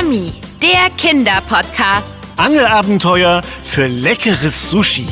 Nami, der Kinderpodcast. Angelabenteuer für leckeres Sushi.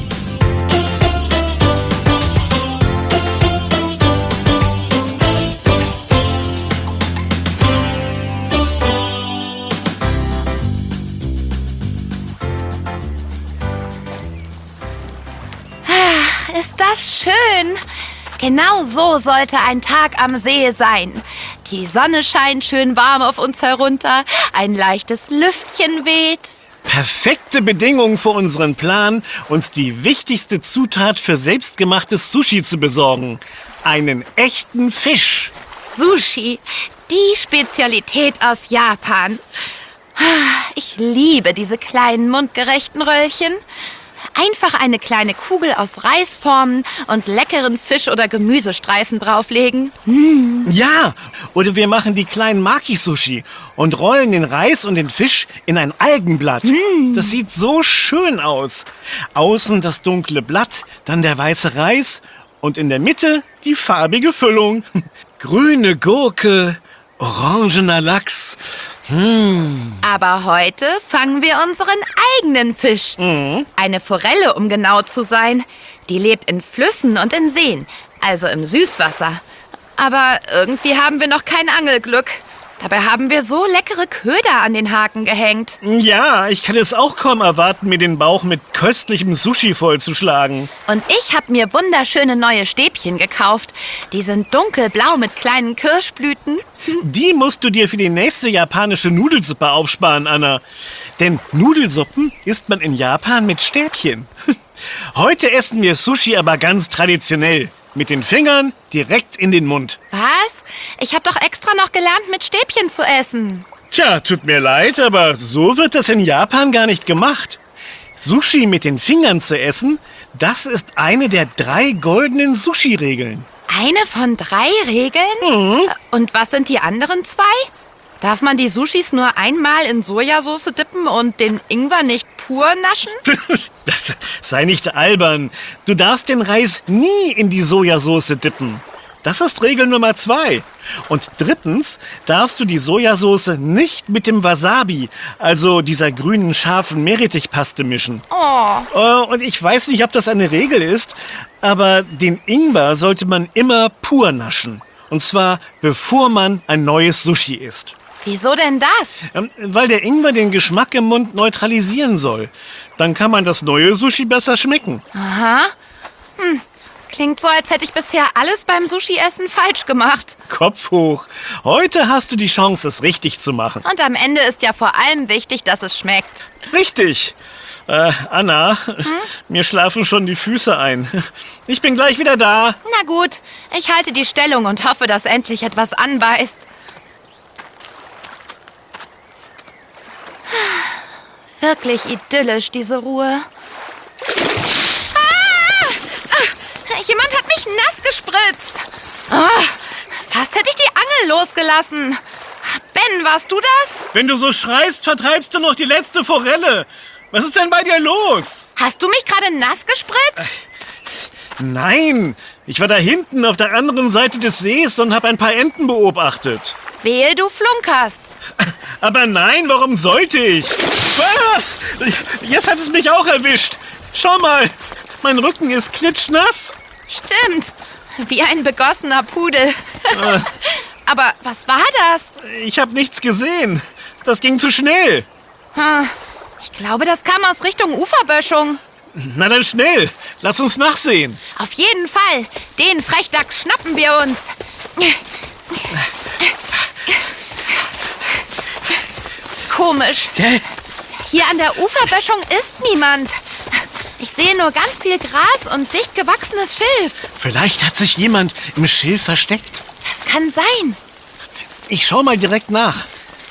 Ist das schön? Genau so sollte ein Tag am See sein. Die Sonne scheint schön warm auf uns herunter, ein leichtes Lüftchen weht. Perfekte Bedingungen für unseren Plan, uns die wichtigste Zutat für selbstgemachtes Sushi zu besorgen. Einen echten Fisch. Sushi, die Spezialität aus Japan. Ich liebe diese kleinen mundgerechten Röllchen. Einfach eine kleine Kugel aus Reis formen und leckeren Fisch- oder Gemüsestreifen drauflegen. Ja, oder wir machen die kleinen Maki-Sushi und rollen den Reis und den Fisch in ein Algenblatt. Das sieht so schön aus. Außen das dunkle Blatt, dann der weiße Reis und in der Mitte die farbige Füllung. Grüne Gurke, orangener Lachs. Aber heute fangen wir unseren eigenen Fisch. Eine Forelle, um genau zu sein. Die lebt in Flüssen und in Seen, also im Süßwasser. Aber irgendwie haben wir noch kein Angelglück. Dabei haben wir so leckere Köder an den Haken gehängt. Ja, ich kann es auch kaum erwarten, mir den Bauch mit köstlichem Sushi vollzuschlagen. Und ich habe mir wunderschöne neue Stäbchen gekauft. Die sind dunkelblau mit kleinen Kirschblüten. Die musst du dir für die nächste japanische Nudelsuppe aufsparen, Anna. Denn Nudelsuppen isst man in Japan mit Stäbchen. Heute essen wir Sushi aber ganz traditionell. Mit den Fingern direkt in den Mund. Was? Ich habe doch extra noch gelernt, mit Stäbchen zu essen. Tja, tut mir leid, aber so wird das in Japan gar nicht gemacht. Sushi mit den Fingern zu essen, das ist eine der 3 goldenen Sushi-Regeln. Eine von 3 Regeln? Und was sind die anderen 2? Darf man die Sushis nur einmal in Sojasauce dippen und den Ingwer nicht pur naschen? Das sei nicht albern. Du darfst den Reis nie in die Sojasauce dippen. Das ist Regel Nummer 2. Und drittens darfst du die Sojasauce nicht mit dem Wasabi, also dieser grünen, scharfen Meerrettichpaste mischen. Und ich weiß nicht, ob das eine Regel ist, aber den Ingwer sollte man immer pur naschen. Und zwar, bevor man ein neues Sushi isst. Wieso denn das? Weil der Ingwer den Geschmack im Mund neutralisieren soll. Dann kann man das neue Sushi besser schmecken. Aha. Klingt so, als hätte ich bisher alles beim Sushi-Essen falsch gemacht. Kopf hoch. Heute hast du die Chance, es richtig zu machen. Und am Ende ist ja vor allem wichtig, dass es schmeckt. Richtig. Anna, mir schlafen schon die Füße ein. Ich bin gleich wieder da. Na gut, ich halte die Stellung und hoffe, dass endlich etwas anbeißt. Wirklich idyllisch, diese Ruhe. Jemand hat mich nass gespritzt. Fast hätte ich die Angel losgelassen. Ben, warst du das? Wenn du so schreist, vertreibst du noch die letzte Forelle. Was ist denn bei dir los? Hast du mich gerade nass gespritzt? Nein, ich war da hinten auf der anderen Seite des Sees und habe ein paar Enten beobachtet. Wehe, du flunkerst. Aber nein, warum sollte ich? Jetzt hat es mich auch erwischt. Schau mal, mein Rücken ist klitschnass. Stimmt, wie ein begossener Pudel. Aber was war das? Ich habe nichts gesehen. Das ging zu schnell. Ich glaube, das kam aus Richtung Uferböschung. Na dann schnell, lass uns nachsehen. Auf jeden Fall. Den Frechdachs schnappen wir uns. Komisch. Hier an der Uferböschung ist niemand. Ich sehe nur ganz viel Gras und dicht gewachsenes Schilf. Vielleicht hat sich jemand im Schilf versteckt. Das kann sein. Ich schau mal direkt nach.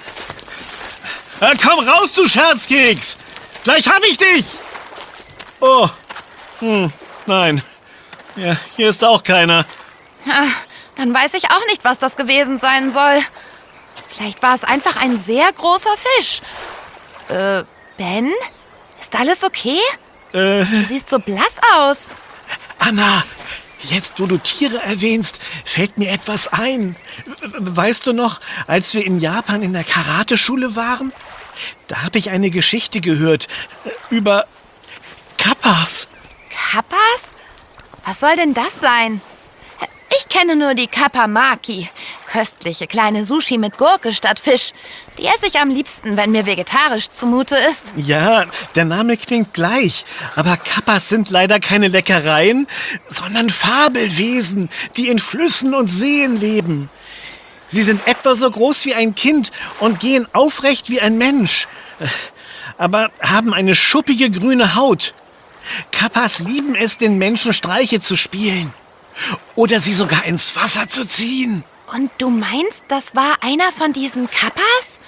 Komm raus, du Scherzkeks! Gleich hab ich dich! Oh, nein. Ja, hier ist auch keiner. Dann weiß ich auch nicht, was das gewesen sein soll. Vielleicht war es einfach ein sehr großer Fisch. Ben? Ist alles okay? Du siehst so blass aus. Anna, jetzt wo du Tiere erwähnst, fällt mir etwas ein. Weißt du noch, als wir in Japan in der Karateschule waren? Da habe ich eine Geschichte gehört über Kappas. Kappas? Was soll denn das sein? Ich kenne nur die Kappa Maki. Köstliche kleine Sushi mit Gurke statt Fisch. Die esse ich am liebsten, wenn mir vegetarisch zumute ist. Ja, der Name klingt gleich. Aber Kappas sind leider keine Leckereien, sondern Fabelwesen, die in Flüssen und Seen leben. Sie sind etwa so groß wie ein Kind und gehen aufrecht wie ein Mensch. Aber haben eine schuppige grüne Haut. Kappas lieben es, den Menschen Streiche zu spielen. Oder sie sogar ins Wasser zu ziehen. Und du meinst, das war einer von diesen Kappas?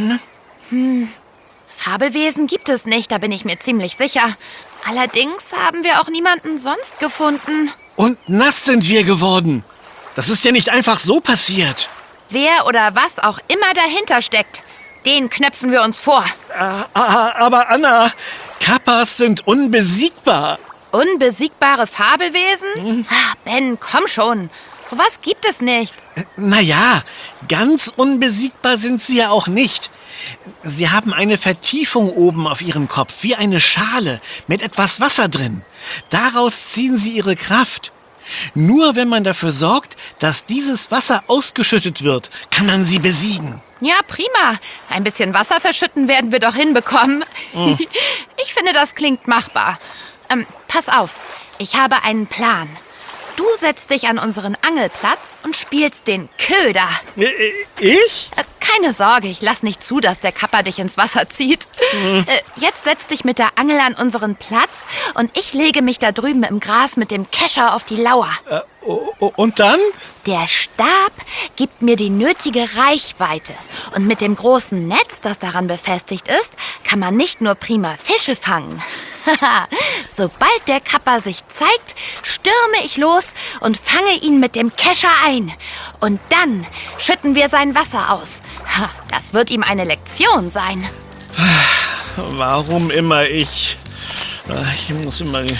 Fabelwesen gibt es nicht, da bin ich mir ziemlich sicher. Allerdings haben wir auch niemanden sonst gefunden. Und nass sind wir geworden. Das ist ja nicht einfach so passiert. Wer oder was auch immer dahinter steckt, den knöpfen wir uns vor. Aber Anna, Kappas sind unbesiegbar. Unbesiegbare Fabelwesen? Ben, komm schon. Sowas gibt es nicht. Naja, ganz unbesiegbar sind sie ja auch nicht. Sie haben eine Vertiefung oben auf ihrem Kopf, wie eine Schale mit etwas Wasser drin. Daraus ziehen sie ihre Kraft. Nur wenn man dafür sorgt, dass dieses Wasser ausgeschüttet wird, kann man sie besiegen. Ja, prima. Ein bisschen Wasser verschütten werden wir doch hinbekommen. Ich finde, das klingt machbar. Pass auf, ich habe einen Plan. Du setzt dich an unseren Angelplatz und spielst den Köder. Ich? Keine Sorge, ich lass nicht zu, dass der Kappa dich ins Wasser zieht. Jetzt setz dich mit der Angel an unseren Platz und ich lege mich da drüben im Gras mit dem Kescher auf die Lauer. Und dann? Der Stab gibt mir die nötige Reichweite. Und mit dem großen Netz, das daran befestigt ist, kann man nicht nur prima Fische fangen. Sobald der Kappa sich zeigt, stürme ich los und fange ihn mit dem Kescher ein. Und dann schütten wir sein Wasser aus. Das wird ihm eine Lektion sein. Warum immer ich? Ich muss immer den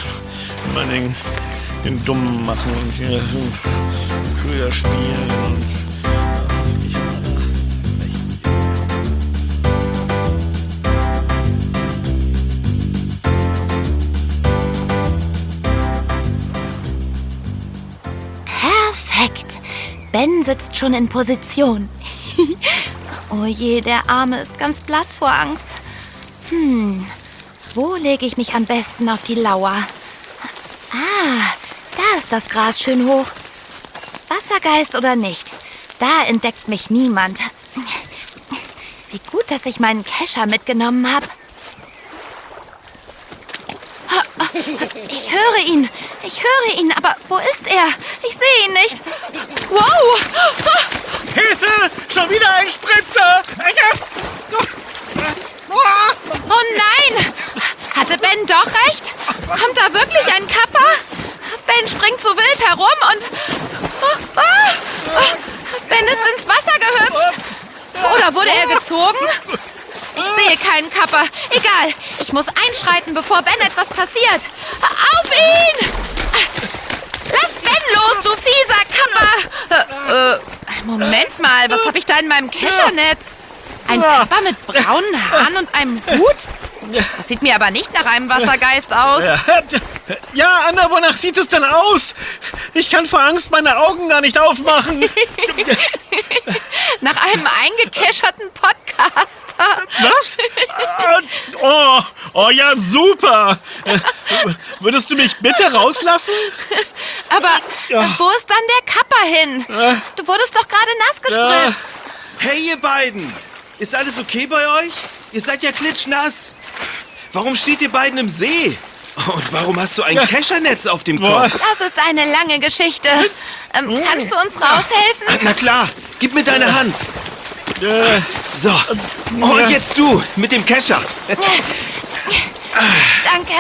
Dummen machen und hier Köder spielen. Perfekt. Ben sitzt schon in Position. Oh je, der Arme ist ganz blass vor Angst. Wo lege ich mich am besten auf die Lauer? Da ist das Gras schön hoch. Wassergeist oder nicht, da entdeckt mich niemand. Wie gut, dass ich meinen Kescher mitgenommen habe. Ich höre ihn, aber wo ist er? Ich sehe ihn nicht. Wow! Hilfe! Schon wieder ein Spritzer! Oh nein! Hatte Ben doch recht? Kommt da wirklich ein Kappa? Ben springt so wild herum und... Ben ist ins Wasser gehüpft. Oder wurde er gezogen? Ich sehe keinen Kappa. Egal, ich muss einschreiten, bevor Ben etwas passiert. Auf ihn! Lass Ben los, du fieser Kappa! Moment mal, was habe ich da in meinem Keschernetz? Ein Kappa mit braunen Haaren und einem Hut? Das sieht mir aber nicht nach einem Wassergeist aus. Ja, Anna, wonach sieht es denn aus? Ich kann vor Angst meine Augen gar nicht aufmachen. Nach einem eingekescherten Podcaster. Was? Oh ja, super. Würdest du mich bitte rauslassen? Aber wo ist dann der Kappa hin? Du wurdest doch gerade nass gespritzt. Hey, ihr beiden! Ist alles okay bei euch? Ihr seid ja klitschnass. Warum steht ihr beiden im See? Und warum hast du ein Keschernetz auf dem Kopf? Das ist eine lange Geschichte. Kannst du uns raushelfen? Na klar, gib mir deine Hand. So, und jetzt du mit dem Kescher. Danke.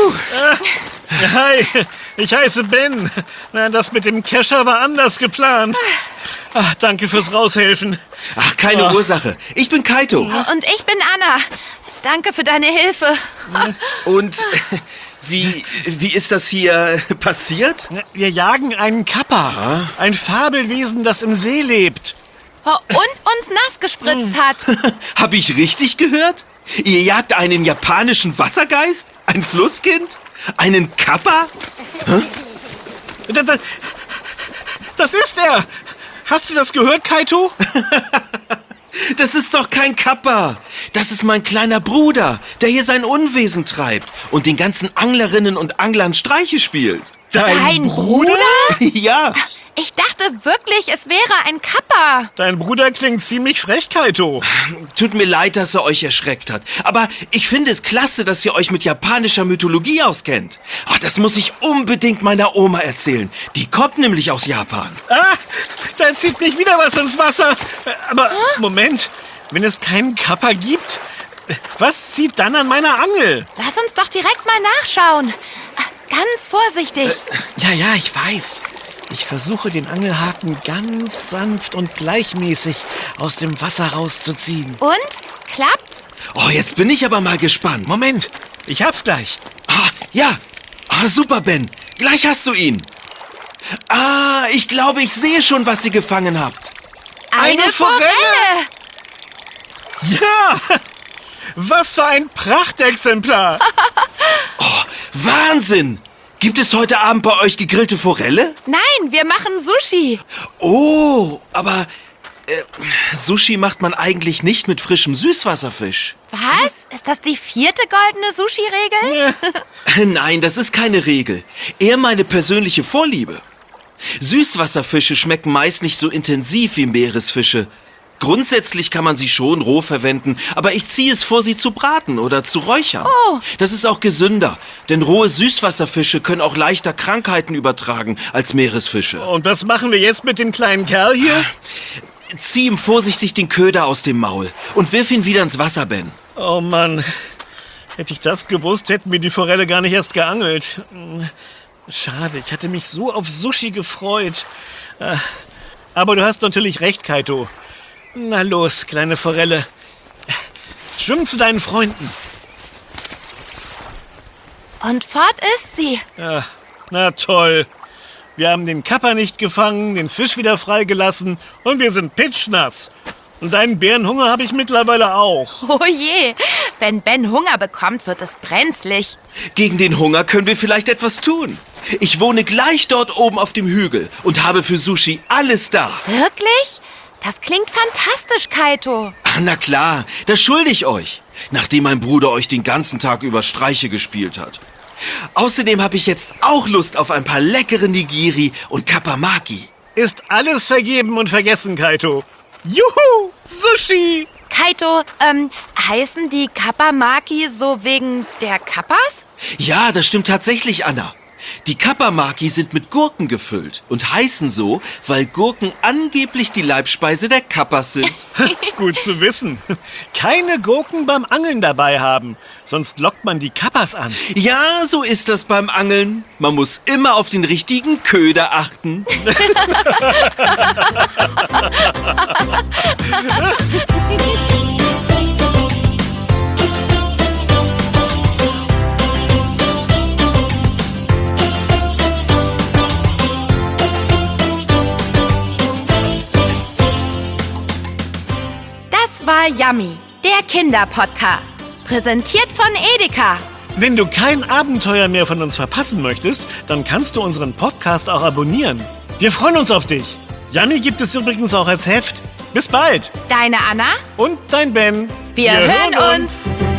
Hi, ich heiße Ben. Das mit dem Kescher war anders geplant. Ach, danke fürs Raushelfen. Ach, keine Ursache. Ich bin Kaito. Und ich bin Anna. Danke für deine Hilfe. Und wie ist das hier passiert? Wir jagen einen Kappa. Ein Fabelwesen, das im See lebt. und uns nass gespritzt hat. Hab ich richtig gehört? Ihr jagt einen japanischen Wassergeist? Ein Flusskind? Einen Kappa? Das ist er! Hast du das gehört, Kaito? Das ist doch kein Kappa. Das ist mein kleiner Bruder, der hier sein Unwesen treibt und den ganzen Anglerinnen und Anglern Streiche spielt. Dein Bruder? Ja. Ich dachte wirklich, es wäre ein Kappa. Dein Bruder klingt ziemlich frech, Kaito. Tut mir leid, dass er euch erschreckt hat. Aber ich finde es klasse, dass ihr euch mit japanischer Mythologie auskennt. Ach, das muss ich unbedingt meiner Oma erzählen. Die kommt nämlich aus Japan. Ah, da zieht mich wieder was ins Wasser. Aber Moment, wenn es keinen Kappa gibt, was zieht dann an meiner Angel? Lass uns doch direkt mal nachschauen. Ganz vorsichtig. Ja, ich weiß. Ich versuche, den Angelhaken ganz sanft und gleichmäßig aus dem Wasser rauszuziehen. Und? Klappt's? Oh, jetzt bin ich aber mal gespannt. Moment, ich hab's gleich. Ah, ja. Ah, super, Ben. Gleich hast du ihn. Ah, ich glaube, ich sehe schon, was ihr gefangen habt. Eine Forelle! Ja! Was für ein Prachtexemplar! Wahnsinn! Gibt es heute Abend bei euch gegrillte Forelle? Nein, wir machen Sushi. Oh, aber Sushi macht man eigentlich nicht mit frischem Süßwasserfisch. Was? Ist das die 4. goldene Sushi-Regel? Nein, das ist keine Regel. Eher meine persönliche Vorliebe. Süßwasserfische schmecken meist nicht so intensiv wie Meeresfische. Grundsätzlich kann man sie schon roh verwenden, aber ich ziehe es vor, sie zu braten oder zu räuchern. Oh. Das ist auch gesünder, denn rohe Süßwasserfische können auch leichter Krankheiten übertragen als Meeresfische. Und was machen wir jetzt mit dem kleinen Kerl hier? Zieh ihm vorsichtig den Köder aus dem Maul und wirf ihn wieder ins Wasser, Ben. Oh Mann, hätte ich das gewusst, hätten wir die Forelle gar nicht erst geangelt. Schade, ich hatte mich so auf Sushi gefreut. Aber du hast natürlich recht, Kaito. Na los, kleine Forelle. Schwimm zu deinen Freunden. Und fort ist sie. Ja, na toll. Wir haben den Kappa nicht gefangen, den Fisch wieder freigelassen und wir sind pitschnass. Und einen Bärenhunger habe ich mittlerweile auch. Oh je, wenn Ben Hunger bekommt, wird es brenzlig. Gegen den Hunger können wir vielleicht etwas tun. Ich wohne gleich dort oben auf dem Hügel und habe für Sushi alles da. Wirklich? Das klingt fantastisch, Kaito. Ah, na klar, das schulde ich euch, nachdem mein Bruder euch den ganzen Tag über Streiche gespielt hat. Außerdem habe ich jetzt auch Lust auf ein paar leckere Nigiri und Kappamaki. Ist alles vergeben und vergessen, Kaito. Juhu, Sushi! Kaito, heißen die Kappamaki so wegen der Kappas? Ja, das stimmt tatsächlich, Anna. Die Kappamaki sind mit Gurken gefüllt und heißen so, weil Gurken angeblich die Leibspeise der Kappas sind. Gut zu wissen. Keine Gurken beim Angeln dabei haben, sonst lockt man die Kappas an. Ja, so ist das beim Angeln. Man muss immer auf den richtigen Köder achten. Das war Yummy, der Kinderpodcast. Präsentiert von Edeka. Wenn du kein Abenteuer mehr von uns verpassen möchtest, dann kannst du unseren Podcast auch abonnieren. Wir freuen uns auf dich. Yummy gibt es übrigens auch als Heft. Bis bald. Deine Anna? Und dein Ben. Wir hören uns.